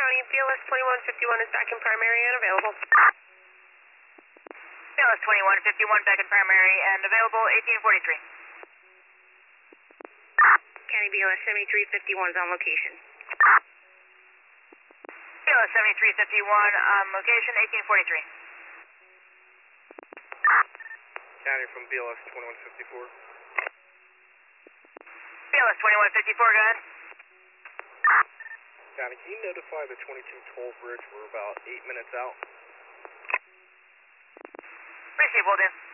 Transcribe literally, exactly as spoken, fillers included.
County, B L S twenty-one fifty-one is back in primary and available. B L S twenty-one fifty-one back in primary and available, eighteen forty-three. County B L S seventy-three fifty-one is on location. B L S seventy-three fifty-one on location, eighteen forty-three. County from B L S twenty-one fifty-four. B L S twenty-one fifty-four, go ahead. County, can you notify the twenty-two toll bridge? We're about eight minutes out. Receive, will do.